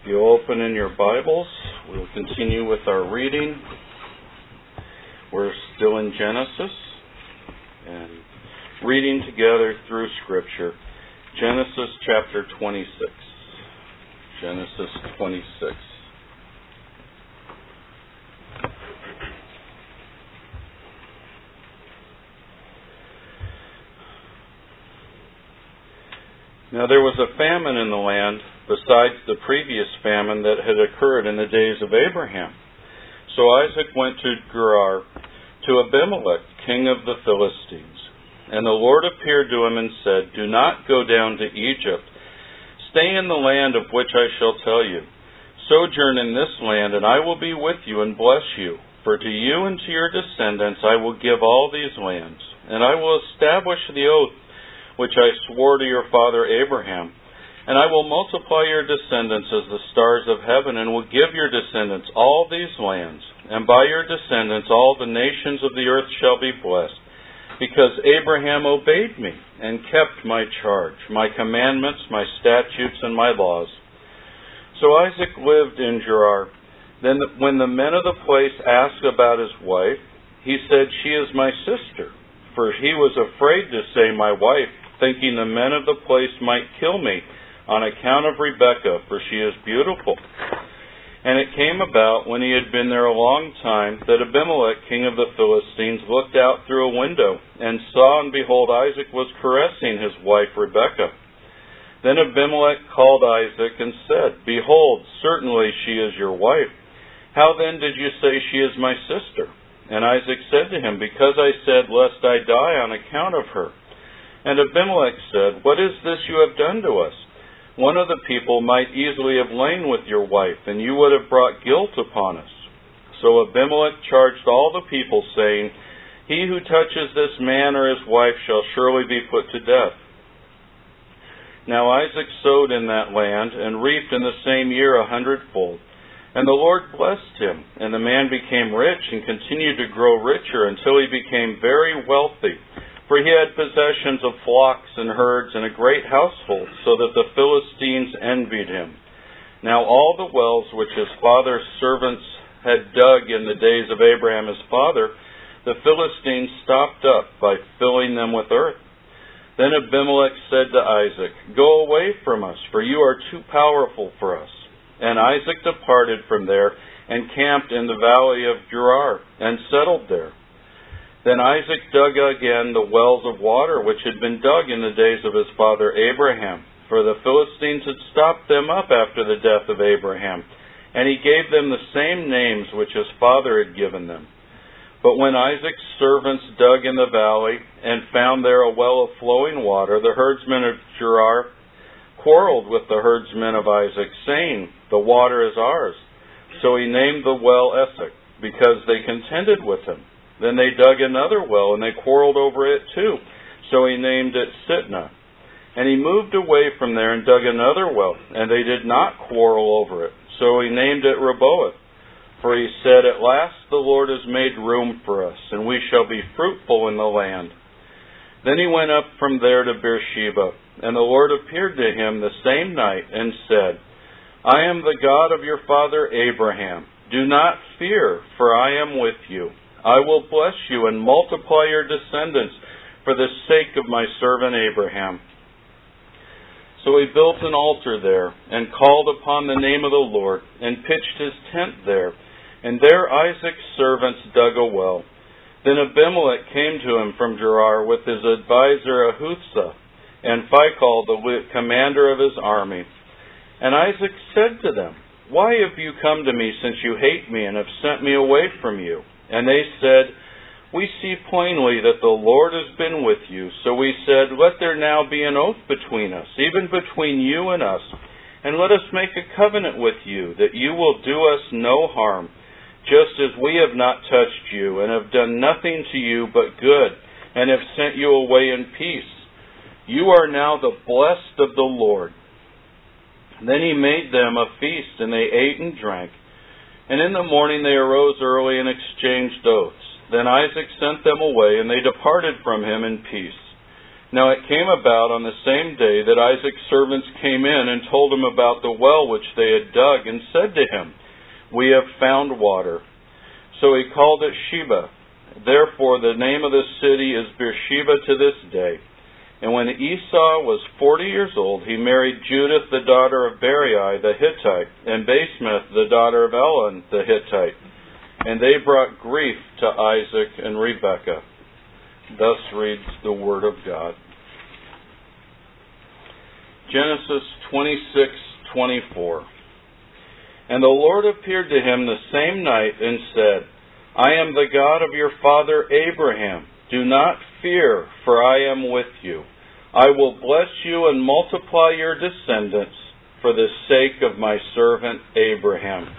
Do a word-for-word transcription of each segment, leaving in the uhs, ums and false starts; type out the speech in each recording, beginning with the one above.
you open in your Bibles, we'll continue with our reading. We're still in Genesis and reading together through Scripture. Genesis chapter twenty-six. Genesis twenty-six. Now there was a famine in the land besides the previous famine that had occurred in the days of Abraham. So Isaac went to Gerar, to Abimelech, king of the Philistines. And the Lord appeared to him and said, "Do not go down to Egypt. Stay in the land of which I shall tell you. Sojourn in this land, and I will be with you and bless you. For to you and to your descendants I will give all these lands. And I will establish the oath which I swore to your father Abraham. And I will multiply your descendants as the stars of heaven, and will give your descendants all these lands. And by your descendants all the nations of the earth shall be blessed, because Abraham obeyed me, and kept my charge, my commandments, my statutes, and my laws." So Isaac lived in Gerar. Then when the men of the place asked about his wife, he said, "She is my sister." For he was afraid to say "my wife," thinking the men of the place might kill me on account of Rebekah, for she is beautiful. And it came about, when he had been there a long time, that Abimelech, king of the Philistines, looked out through a window, and saw, and behold, Isaac was caressing his wife Rebekah. Then Abimelech called Isaac and said, "Behold, certainly she is your wife. How then did you say she is my sister?" And Isaac said to him, "Because I said, lest I die on account of her." And Abimelech said, "What is this you have done to us? One of the people might easily have lain with your wife, and you would have brought guilt upon us." So Abimelech charged all the people, saying, "He who touches this man or his wife shall surely be put to death." Now Isaac sowed in that land, and reaped in the same year a hundredfold. And the Lord blessed him, and the man became rich, and continued to grow richer, until he became very wealthy. For he had possessions of flocks and herds, and a great household, so that the Philistines envied him. Now all the wells which his father's servants had dug in the days of Abraham his father, the Philistines stopped up by filling them with earth. Then Abimelech said to Isaac, "Go away from us, for you are too powerful for us." And Isaac departed from there, and camped in the valley of Gerar, and settled there. Then Isaac dug again the wells of water which had been dug in the days of his father Abraham, for the Philistines had stopped them up after the death of Abraham, and he gave them the same names which his father had given them. But when Isaac's servants dug in the valley, and found there a well of flowing water, the herdsmen of Gerar quarreled with the herdsmen of Isaac, saying, "The water is ours." So he named the well Esek, because they contended with him. Then they dug another well, and they quarreled over it too. So he named it Sitnah. And he moved away from there and dug another well, and they did not quarrel over it. So he named it Rehoboth. For he said, "At last the Lord has made room for us, and we shall be fruitful in the land." Then he went up from there to Beersheba, and the Lord appeared to him the same night, and said, "I am the God of your father Abraham. Do not fear, for I am with you. I will bless you and multiply your descendants for the sake of my servant Abraham." So he built an altar there, and called upon the name of the Lord, and pitched his tent there. And there Isaac's servants dug a well. Then Abimelech came to him from Gerar with his advisor Ahuzah, and Phicol the commander of his army. And Isaac said to them, "Why have you come to me, since you hate me, and have sent me away from you?" And they said, "We see plainly that the Lord has been with you. So we said, let there now be an oath between us, even between you and us. And let us make a covenant with you, that you will do us no harm, just as we have not touched you, and have done nothing to you but good, and have sent you away in peace. You are now the blessed of the Lord." Then he made them a feast, and they ate and drank. And in the morning they arose early and exchanged oaths. Then Isaac sent them away, and they departed from him in peace. Now it came about on the same day that Isaac's servants came in and told him about the well which they had dug, and said to him, "We have found water." So he called it Sheba. Therefore the name of the city is Beersheba to this day. And when Esau was forty years old, he married Judith, the daughter of Berai the Hittite, and Basemath, the daughter of Elon the Hittite. And they brought grief to Isaac and Rebekah. Thus reads the Word of God. Genesis twenty-six twenty-four. And the Lord appeared to him the same night and said, "I am the God of your father Abraham. Do not fear, for I am with you. I will bless you and multiply your descendants for the sake of my servant Abraham."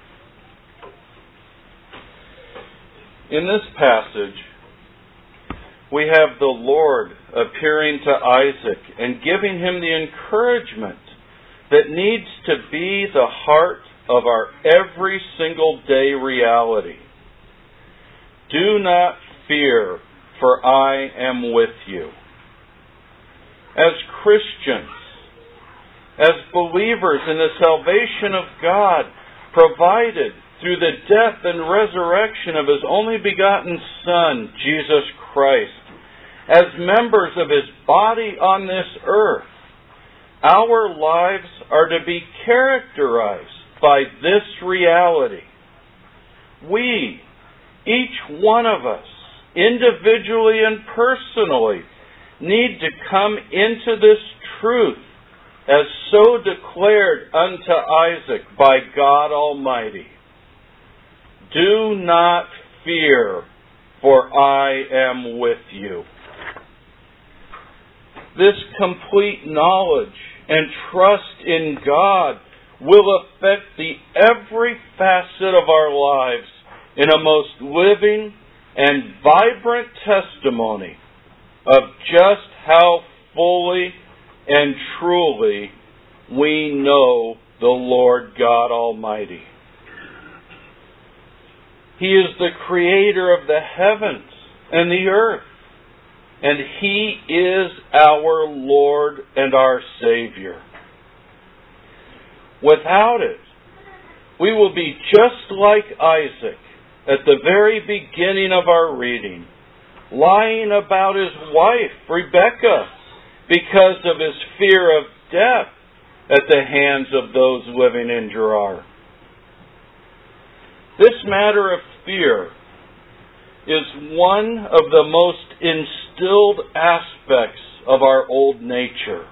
In this passage, we have the Lord appearing to Isaac and giving him the encouragement that needs to be the heart of our every single day reality. Do not fear, for I am with you. As Christians, as believers in the salvation of God provided through the death and resurrection of His only begotten Son, Jesus Christ, as members of His body on this earth, our lives are to be characterized by this reality. We, each one of us, individually and personally, need to come into this truth as so declared unto Isaac by God Almighty. Do not fear, for I am with you. This complete knowledge and trust in God will affect the every facet of our lives in a most living and vibrant testimony of just how fully and truly we know the Lord God Almighty. He is the creator of the heavens and the earth, and He is our Lord and our Savior. Without it, we will be just like Isaac at the very beginning of our reading, lying about his wife, Rebekah, because of his fear of death at the hands of those living in Gerar. This matter of fear is one of the most instilled aspects of our old nature.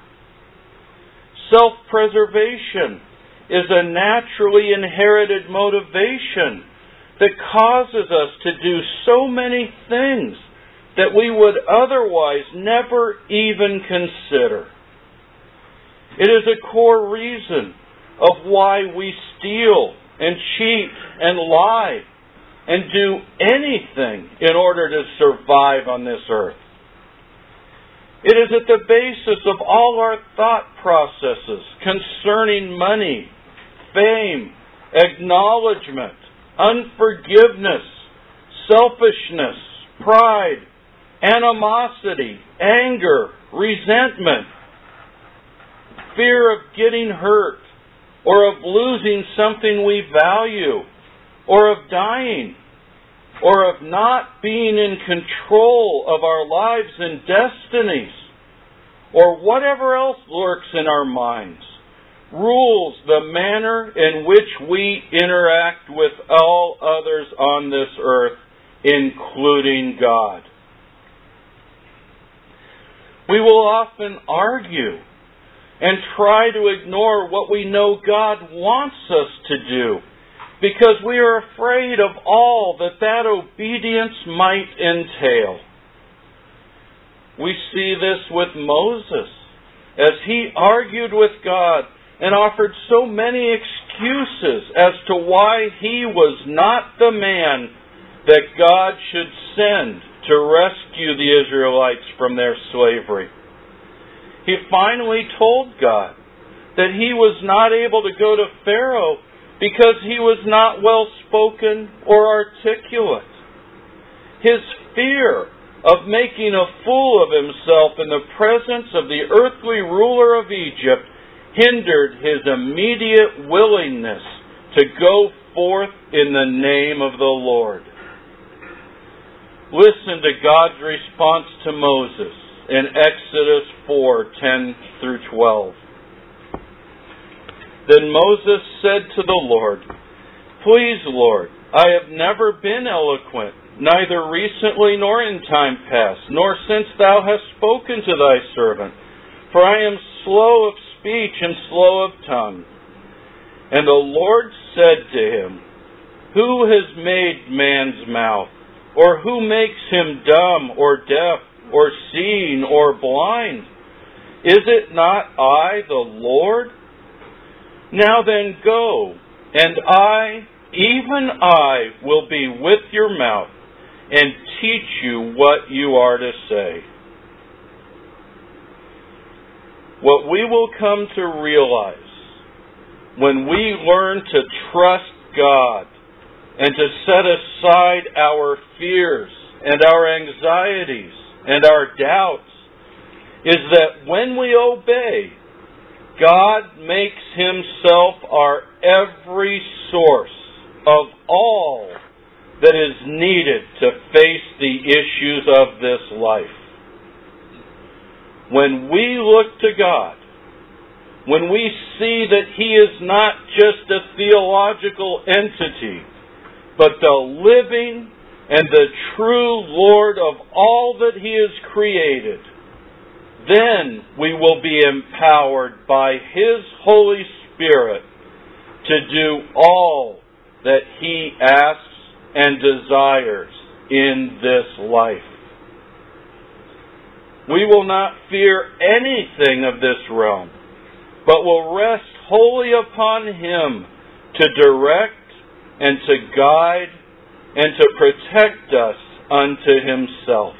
Self-preservation is a naturally inherited motivation that causes us to do so many things that we would otherwise never even consider. It is a core reason of why we steal and cheat and lie and do anything in order to survive on this earth. It is at the basis of all our thought processes concerning money, fame, acknowledgement, unforgiveness, selfishness, pride, animosity, anger, resentment, fear of getting hurt, or of losing something we value, or of dying, or of not being in control of our lives and destinies, or whatever else lurks in our minds, rules the manner in which we interact with all others on this earth, including God. We will often argue and try to ignore what we know God wants us to do because we are afraid of all that that obedience might entail. We see this with Moses as he argued with God and offered so many excuses as to why he was not the man that God should send to rescue the Israelites from their slavery. He finally told God that he was not able to go to Pharaoh because he was not well spoken or articulate. His fear of making a fool of himself in the presence of the earthly ruler of Egypt, hindered his immediate willingness to go forth in the name of the Lord. Listen to God's response to Moses in Exodus four, ten through twelve. Then Moses said to the Lord, "Please, Lord, I have never been eloquent, neither recently nor in time past, nor since thou hast spoken to thy servant. For I am slow of speech and slow of tongue." And the Lord said to him, "Who has made man's mouth? Or who makes him dumb or deaf or seeing or blind? Is it not I, the Lord? Now then go, and I, even I, will be with your mouth and teach you what you are to say." What we will come to realize when we learn to trust God and to set aside our fears and our anxieties and our doubts is that when we obey, God makes Himself our every source of all that is needed to face the issues of this life. When we look to God, when we see that He is not just a theological entity, but the living and the true Lord of all that He has created, then we will be empowered by His Holy Spirit to do all that He asks and desires in this life. We will not fear anything of this realm, but will rest wholly upon Him to direct and to guide and to protect us unto Himself.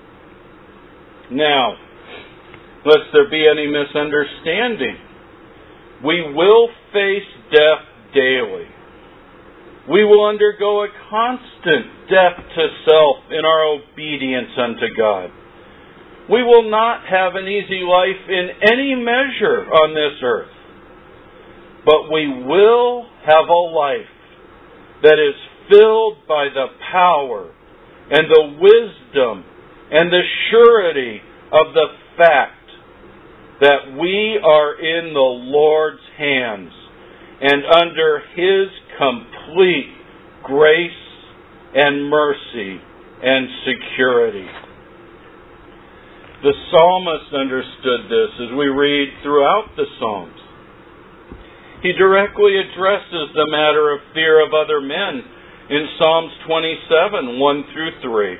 Now, lest there be any misunderstanding, we will face death daily. We will undergo a constant death to self in our obedience unto God. We will not have an easy life in any measure on this earth, but we will have a life that is filled by the power and the wisdom and the surety of the fact that we are in the Lord's hands and under His complete grace and mercy and security. The psalmist understood this as we read throughout the Psalms. He directly addresses the matter of fear of other men in Psalms twenty-seven, one through three.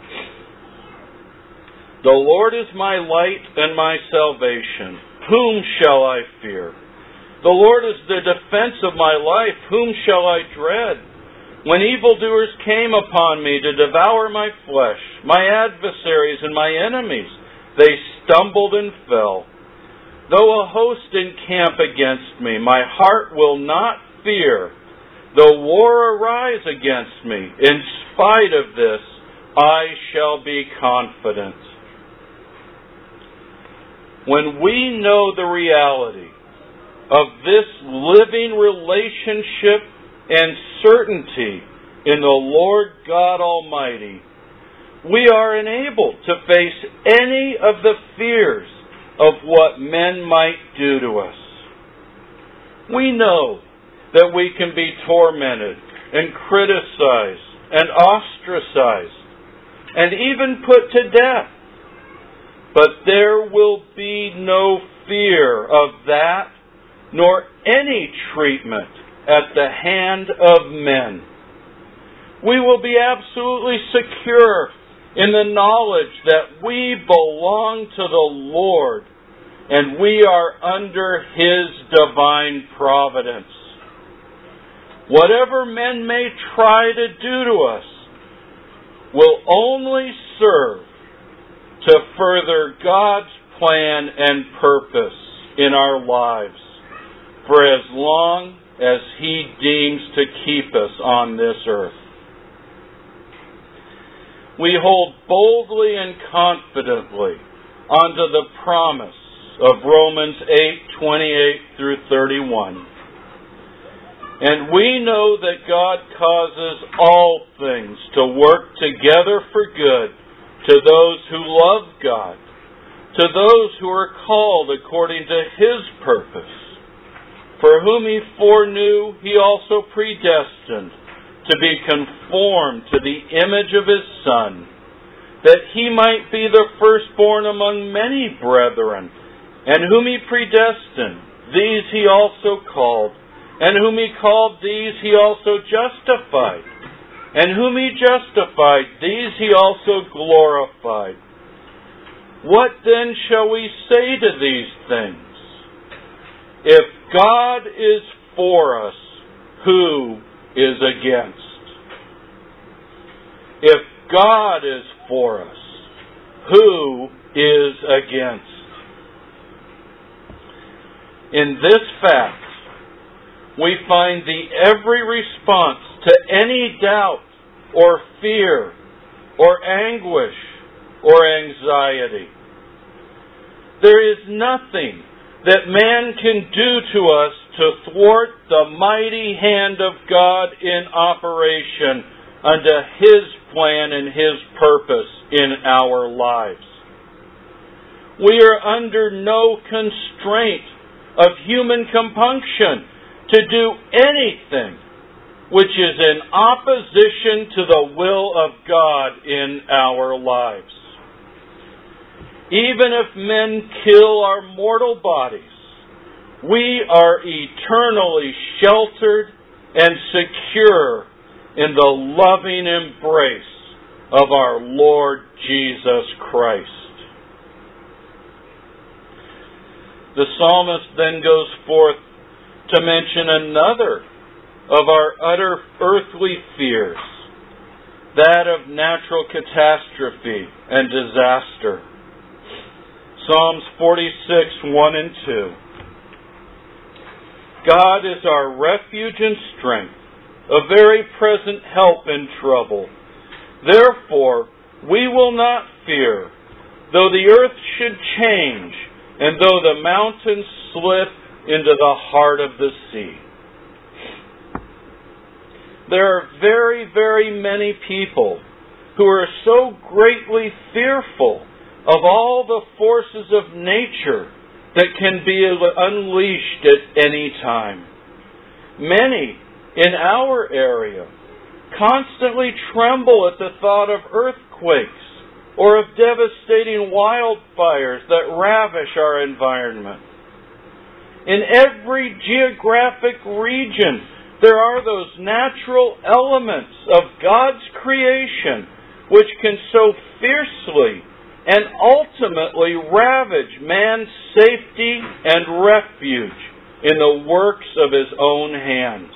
"The Lord is my light and my salvation. Whom shall I fear? The Lord is the defense of my life. Whom shall I dread? When evildoers came upon me to devour my flesh, my adversaries and my enemies, they stumbled and fell. Though a host encamp against me, my heart will not fear. Though war arise against me, in spite of this, I shall be confident." When we know the reality of this living relationship and certainty in the Lord God Almighty, we are enabled to face any of the fears of what men might do to us. We know that we can be tormented and criticized and ostracized and even put to death. But there will be no fear of that, nor any treatment at the hand of men. We will be absolutely secure in the knowledge that we belong to the Lord and we are under His divine providence. Whatever men may try to do to us will only serve to further God's plan and purpose in our lives for as long as He deems to keep us on this earth. we hold boldly and confidently onto the promise of Romans eight, twenty-eight through thirty-one. And we know that God causes all things to work together for good to those who love God, to those who are called according to His purpose. For whom He foreknew, He also predestined to be conformed to the image of His Son, that He might be the firstborn among many brethren. And whom He predestined, these He also called. And whom He called, these He also justified. And whom He justified, these He also glorified. What then shall we say to these things? If God is for us, who is against? If God is for us, who is against? In this fact, we find the every response to any doubt or fear or anguish or anxiety. There is nothing that man can do to us to thwart the mighty hand of God in operation unto His plan and His purpose in our lives. We are under no constraint of human compunction to do anything which is in opposition to the will of God in our lives. Even if men kill our mortal bodies, we are eternally sheltered and secure in the loving embrace of our Lord Jesus Christ. The psalmist then goes forth to mention another of our utter earthly fears, that of natural catastrophe and disaster. Psalms forty-six, one and two. God is our refuge and strength, a very present help in trouble. Therefore, we will not fear, though the earth should change, and though the mountains slip into the heart of the sea. There are very, very many people who are so greatly fearful of all the forces of nature that can be unleashed at any time. Many in our area constantly tremble at the thought of earthquakes or of devastating wildfires that ravish our environment. In every geographic region, there are those natural elements of God's creation which can so fiercely and ultimately ravage man's safety and refuge in the works of his own hands.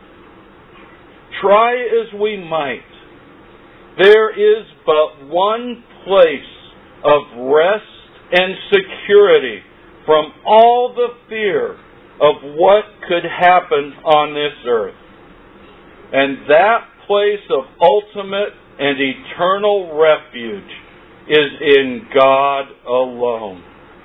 Try as we might, there is but one place of rest and security from all the fear of what could happen on this earth. And that place of ultimate and eternal refuge is in God alone.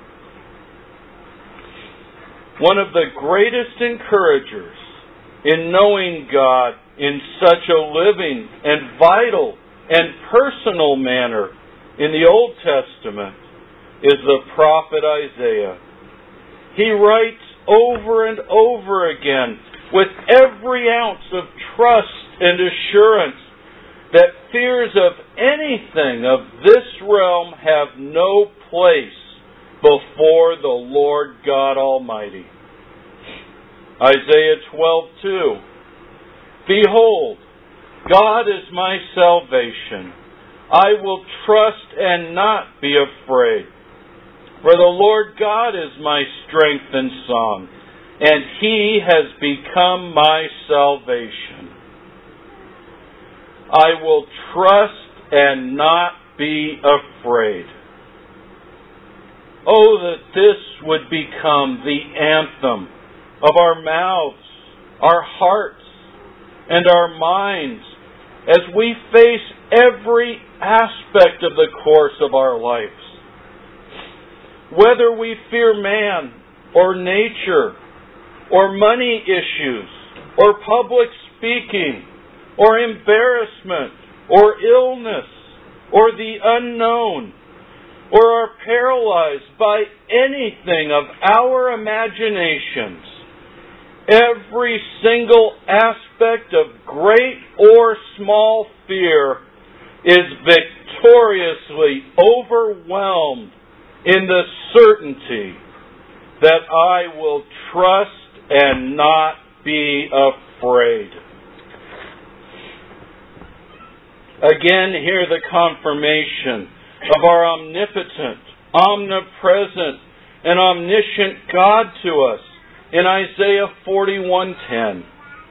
One of the greatest encouragers in knowing God in such a living and vital and personal manner in the Old Testament is the prophet Isaiah. He writes over and over again with every ounce of trust and assurance that fears of anything of this realm have no place before the Lord God Almighty. Isaiah twelve two. Behold, God is my salvation. I will trust and not be afraid. For the Lord God is my strength and song, and He has become my salvation. I will trust and not be afraid. Oh, that this would become the anthem of our mouths, our hearts, and our minds as we face every aspect of the course of our lives. Whether we fear man or nature or money issues or public speaking or embarrassment or illness or the unknown, or are paralyzed by anything of our imaginations, every single aspect of great or small fear is victoriously overwhelmed in the certainty that I will trust and not be afraid. Again, hear the confirmation of our omnipotent, omnipresent, and omniscient God to us in Isaiah forty-one ten.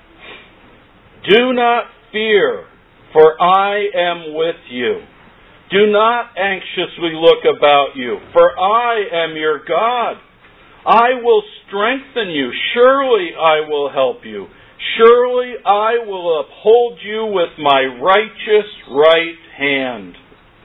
Do not fear, for I am with you. Do not anxiously look about you, for I am your God. I will strengthen you. Surely I will help you. Surely I will uphold you with my righteous right hand.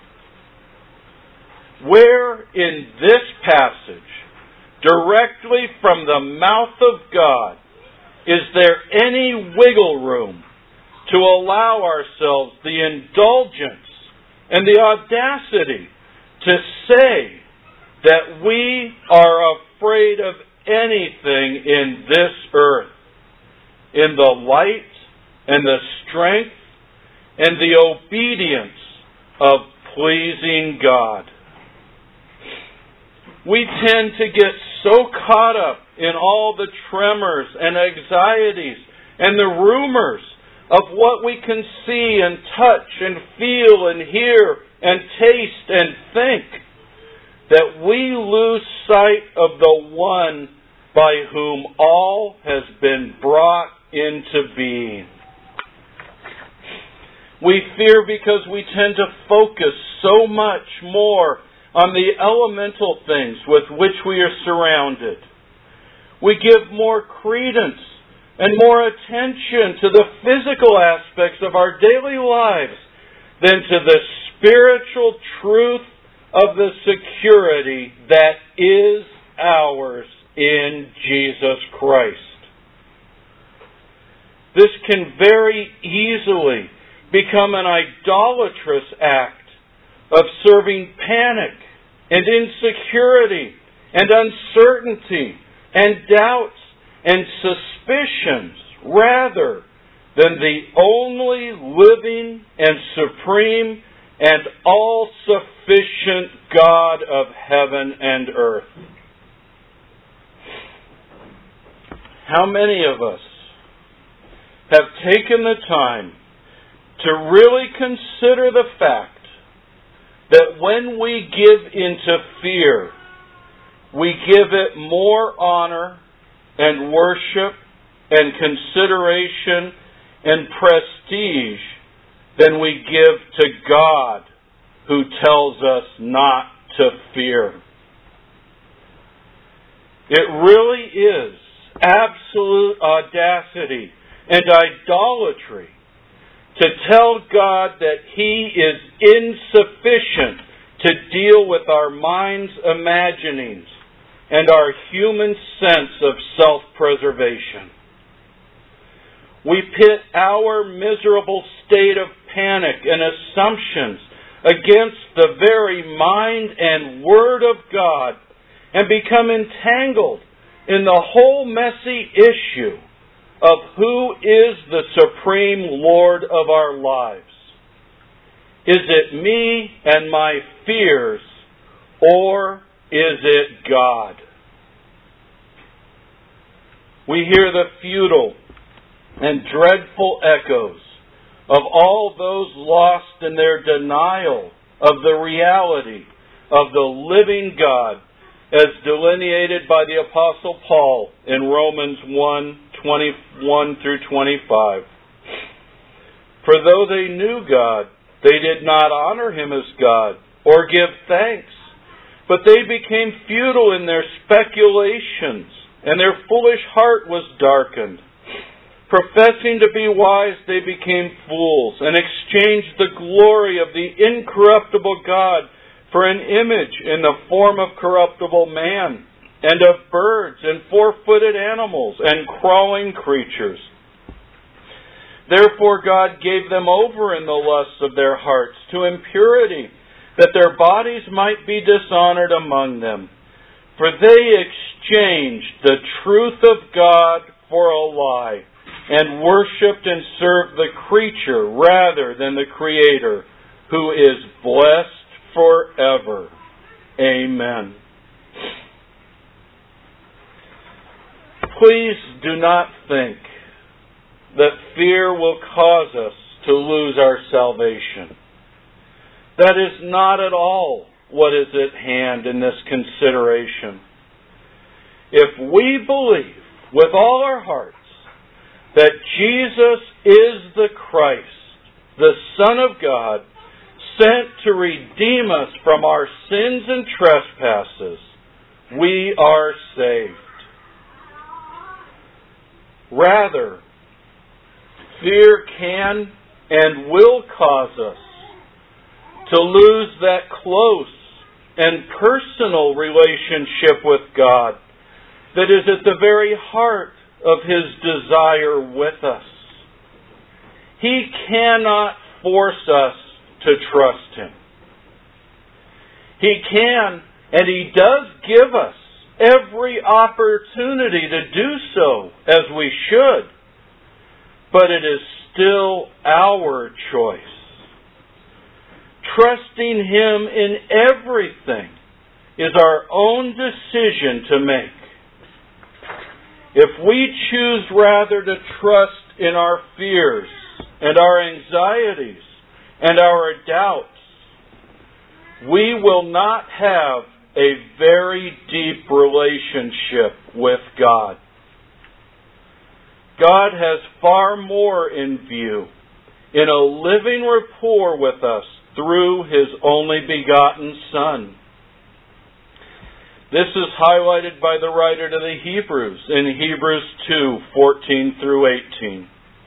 Where in this passage, directly from the mouth of God, is there any wiggle room to allow ourselves the indulgence and the audacity to say that we are afraid of anything in this earth, in the light and the strength and the obedience of pleasing God? We tend to get so caught up in all the tremors and anxieties and the rumors of what we can see and touch and feel and hear and taste and think that we lose sight of the one by whom all has been brought into being. We fear because we tend to focus so much more on the elemental things with which we are surrounded. We give more credence and more attention to the physical aspects of our daily lives than to the spiritual truth of the security that is ours in Jesus Christ. This can very easily become an idolatrous act of serving panic and insecurity and uncertainty and doubts and suspicions rather than the only living and supreme and all-sufficient God of heaven and earth. How many of us have taken the time to really consider the fact that when we give into fear, we give it more honor and worship and consideration and prestige than we give to God, who tells us not to fear? It really is absolute audacity and idolatry to tell God that He is insufficient to deal with our mind's imaginings and our human sense of self-preservation. We pit our miserable state of panic and assumptions against the very mind and Word of God and become entangled in the whole messy issue of who is the supreme Lord of our lives. Is it me and my fears, or is it God? We hear the futile and dreadful echoes of all those lost in their denial of the reality of the living God, as delineated by the Apostle Paul in Romans one, twenty-one through twenty-five. For though they knew God, they did not honor Him as God or give thanks, but they became futile in their speculations, and their foolish heart was darkened. Professing to be wise, they became fools, and exchanged the glory of the incorruptible God for an image in the form of corruptible man, and of birds, and four-footed animals, and crawling creatures. Therefore God gave them over in the lusts of their hearts to impurity, that their bodies might be dishonored among them. For they exchanged the truth of God for a lie, and worshipped and served the creature rather than the Creator, who is blessed forever. Amen. Please do not think that fear will cause us to lose our salvation. That is not at all what is at hand in this consideration. If we believe with all our hearts that Jesus is the Christ, the Son of God, sent to redeem us from our sins and trespasses, we are saved. Rather, fear can and will cause us to lose that close and personal relationship with God that is at the very heart of His desire with us. He cannot force us to trust Him. He can, and He does give us every opportunity to do so as we should, but it is still our choice. Trusting Him in everything is our own decision to make. If we choose rather to trust in our fears and our anxieties and our doubts, we will not have a very deep relationship with God. God has far more in view in a living rapport with us through His only begotten Son. This is highlighted by the writer to the Hebrews in Hebrews two, fourteen through eighteen.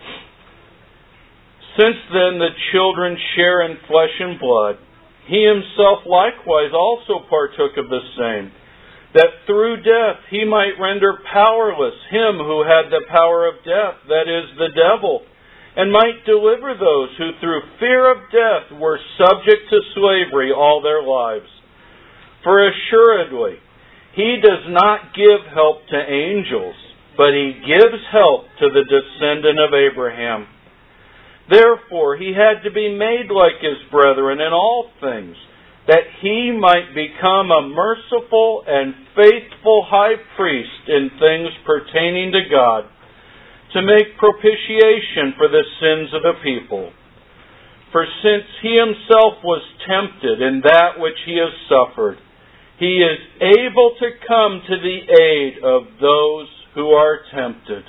Since then the children share in flesh and blood, He Himself likewise also partook of the same, that through death He might render powerless him who had the power of death, that is, the devil, and might deliver those who through fear of death were subject to slavery all their lives. For assuredly, He does not give help to angels, but He gives help to the descendant of Abraham. Therefore, He had to be made like His brethren in all things, that He might become a merciful and faithful high priest in things pertaining to God, to make propitiation for the sins of the people. For since He Himself was tempted in that which He has suffered, He is able to come to the aid of those who are tempted.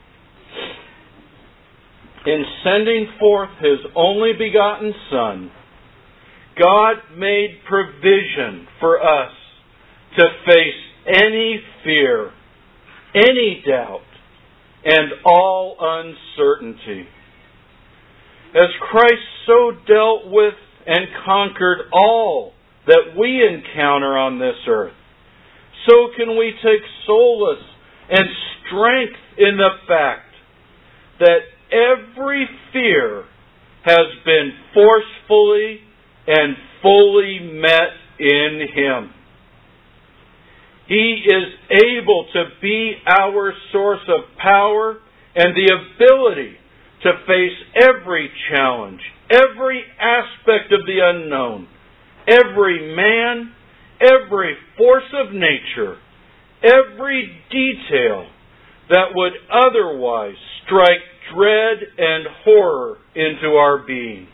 In sending forth His only begotten Son, God made provision for us to face any fear, any doubt, and all uncertainty. As Christ so dealt with and conquered all that we encounter on this earth, so can we take solace and strength in the fact that every fear has been forcefully and fully met in Him. He is able to be our source of power and the ability to face every challenge, every aspect of the unknown, every man, every force of nature, every detail that would otherwise strike dread and horror into our beings.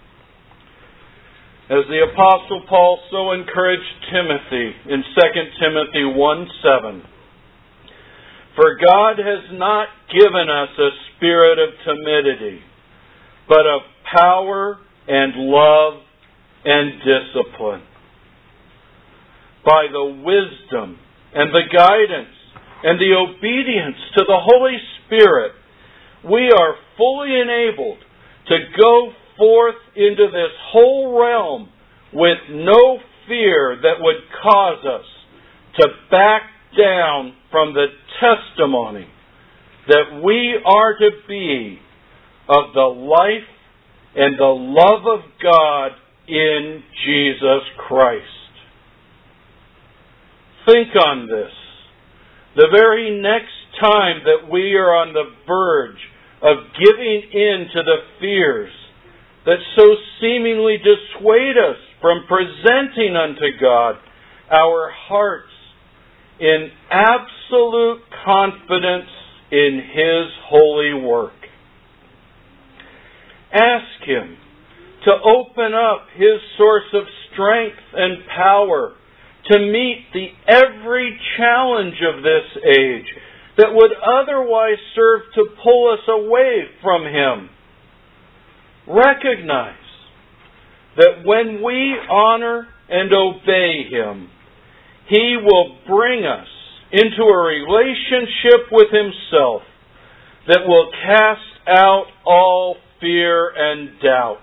As the Apostle Paul so encouraged Timothy in Second Timothy one seven, for God has not given us a spirit of timidity, but of power and love and discipline. By the wisdom and the guidance and the obedience to the Holy Spirit, we are fully enabled to go forth into this whole realm with no fear that would cause us to back down from the testimony that we are to be of the life and the love of God in Jesus Christ. Think on this. The very next time that we are on the verge of giving in to the fears that so seemingly dissuade us from presenting unto God our hearts in absolute confidence in His holy work. Ask Him to open up His source of strength and power to meet the every challenge of this age that would otherwise serve to pull us away from Him. Recognize that when we honor and obey Him, He will bring us into a relationship with Himself that will cast out all fear and doubt.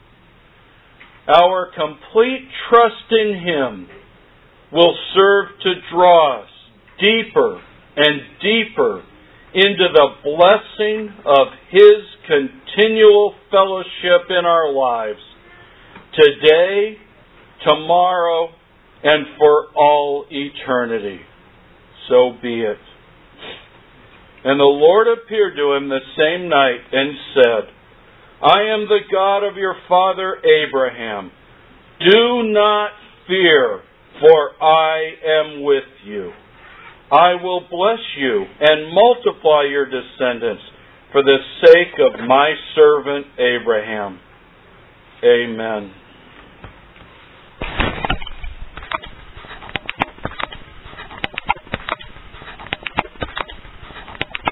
Our complete trust in Him will serve to draw us deeper and deeper into the blessing of His continual fellowship in our lives, today, tomorrow, and for all eternity. So be it. And the Lord appeared to him the same night and said, I am the God of your father Abraham. Do not fear, for I am with you. I will bless you and multiply your descendants for the sake of my servant Abraham. Amen.